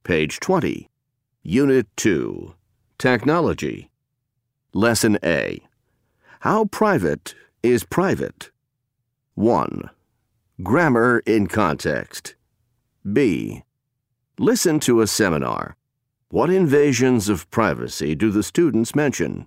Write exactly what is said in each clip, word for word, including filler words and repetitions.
page twenty. Unit two, Technology. Lesson A. How private is private? one. Grammar in context. B. Listen to a seminar. What invasions of privacy do the students mention?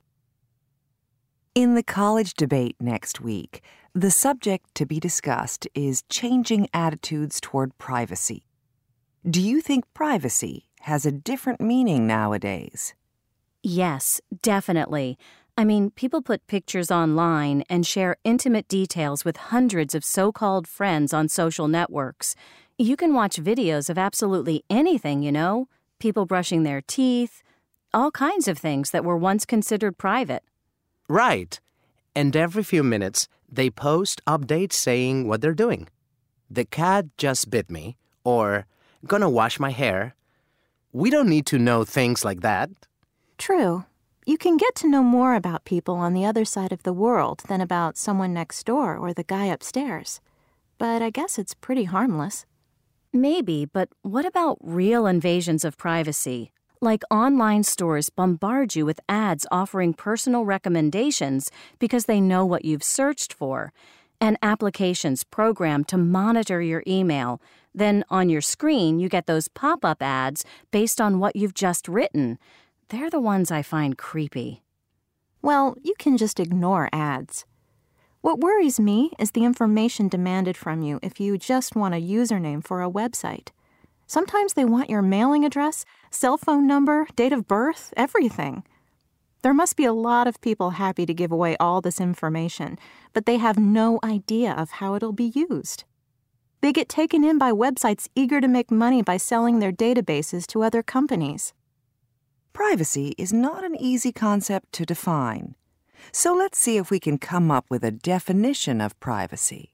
In the college debate next week, the subject to be discussed is changing attitudes toward privacy. Do you think privacy has a different meaning nowadays? Yes, definitely. I mean, people put pictures online and share intimate details with hundreds of so-called friends on social networks. You can watch videos of absolutely anything, you know? People brushing their teeth, all kinds of things that were once considered private. Right. And every few minutes, they post updates saying what they're doing. The cat just bit me, or gonna wash my hair. We don't need to know things like that. True. You can get to know more about people on the other side of the world than about someone next door or the guy upstairs. But I guess it's pretty harmless. Maybe, but what about real invasions of privacy? Like online stores bombard you with ads offering personal recommendations because they know what you've searched for, and applications programmed to monitor your email. Then on your screen, you get those pop-up ads based on what you've just written. They're the ones I find creepy. Well, you can just ignore ads. What worries me is the information demanded from you if you just want a username for a website. Sometimes they want your mailing address, cell phone number, date of birth, everything. There must be a lot of people happy to give away all this information, but they have no idea of how it'll be used. They get taken in by websites eager to make money by selling their databases to other companies. Privacy is not an easy concept to define. So let's see if we can come up with a definition of privacy.